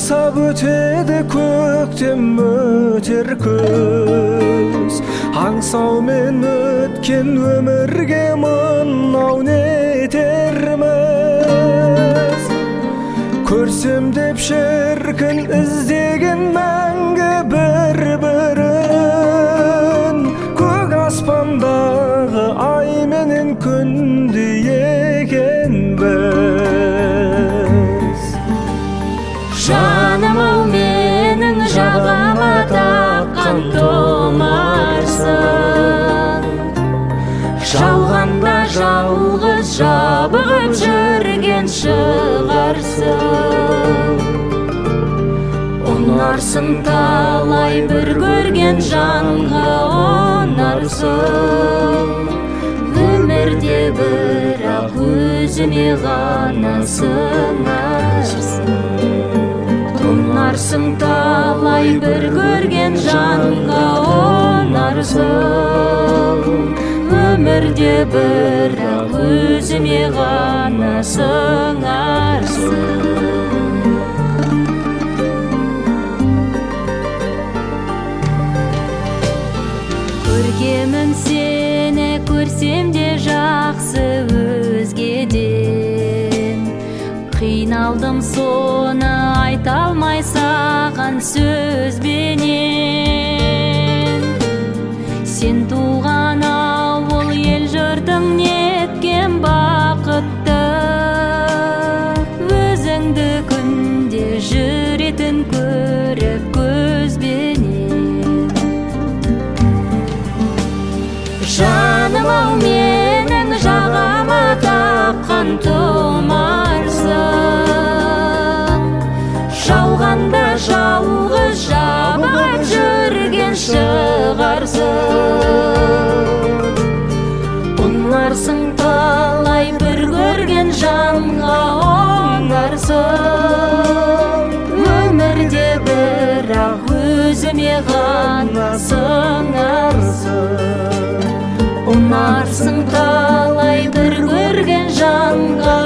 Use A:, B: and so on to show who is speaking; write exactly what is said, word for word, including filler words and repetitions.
A: аңсап өтеді көктем өтер күз, аңсаумен өткен өмірге мынау не етерміз. Көрсем деп шіркін іздеген мәңгі бір-бірін, көк аспандағы ай менен күндей екенбіз.
B: Жаным-ау менің жағама таққан тұмарсың, жалғанда жалғыз жабығып жүрген шығарсың. Ұнарсың талай бір көрген жанға ұнарсың, өмірде бірақ өзіме ғана сыңарсың. Ұнарсың талай бір көрген жанға ұнарсың, өмірде бірақ өзіме ғана сыңарсың. Көргемін сені, көрсем де жақсы өзгеден, қиналдым соны айта алмай саған сөзбенен. Сен туған ауыл ел жұртың неткен бақытты, өзіңді күнде жүретін көріп көзбенен. Жаным-ау менің жағама таққан тұмарсың, жауғанда жалғыз жабығып жүрген шығарсың. Ұнарсың талай бір көрген жанға оңарсың, өмірде бірақ өзіме ғана сыңарсың. Ұнарсың талай бір көрген жанға